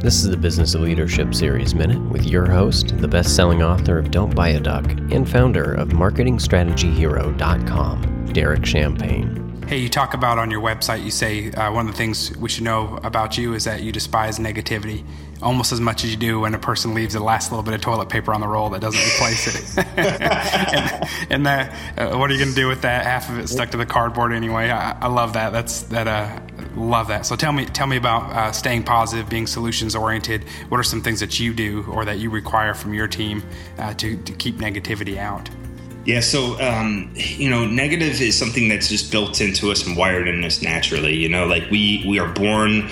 This is the Business Leadership Series Minute with your host, the best-selling author of Don't Buy a Duck and founder of MarketingStrategyHero.com, Derek Champagne. Hey, you talk about on your website, you say one of the things we should know about you is that you despise negativity almost as much as you do when a person leaves the last little bit of toilet paper on the roll that doesn't replace it. and that, what are you going to do with that? Half of it stuck to the cardboard anyway. I love that. Love that. So tell me about staying positive, being solutions oriented. What are some things that you do or that you require from your team to keep negativity out? Yeah, so, negative is something that's just built into us and wired in us naturally. Like we are born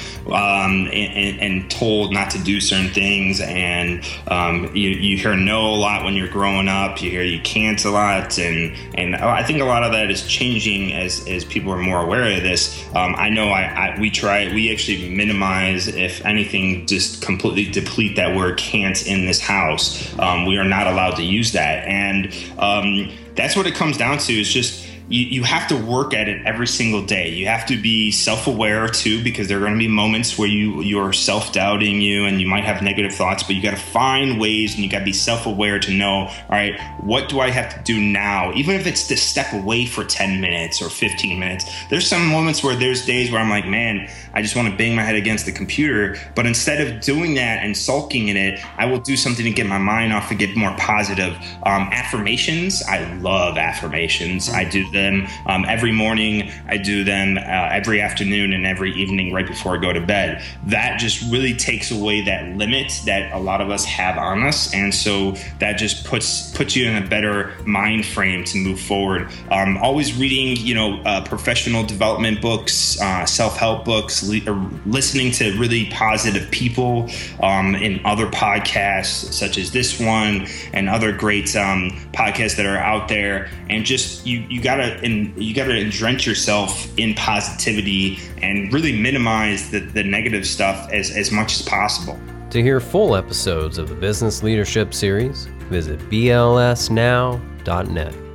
and told not to do certain things. And you hear no a lot when you're growing up. You hear you can't a lot. And I think a lot of that is changing as people are more aware of this. I know we actually minimize, if anything, just completely deplete that word can't in this house. We are not allowed to use that. And that's what it comes down to, is just you have to work at it every single day. You have to be self-aware too, because there are going to be moments where you're self-doubting you and you might have negative thoughts, but you got to find ways and you got to be self-aware to know, all right, what do I have to do now? Even if it's to step away for 10 minutes or 15 minutes. There's some moments where there's days where I'm like, man, I just want to bang my head against the computer. But instead of doing that and sulking in it, I will do something to get my mind off and get more positive. Affirmations, I love affirmations. I do them every morning. I do them every afternoon and every evening right before I go to bed. That just really takes away that limit that a lot of us have on us. And so that just puts you in a better mind frame to move forward. Always reading, professional development books, self-help books, listening to really positive people in other podcasts such as this one and other great podcasts that are out there. And just you gotta drench yourself in positivity and really minimize the negative stuff as much as possible. To hear full episodes of the Business Leadership Series, visit blsnow.net.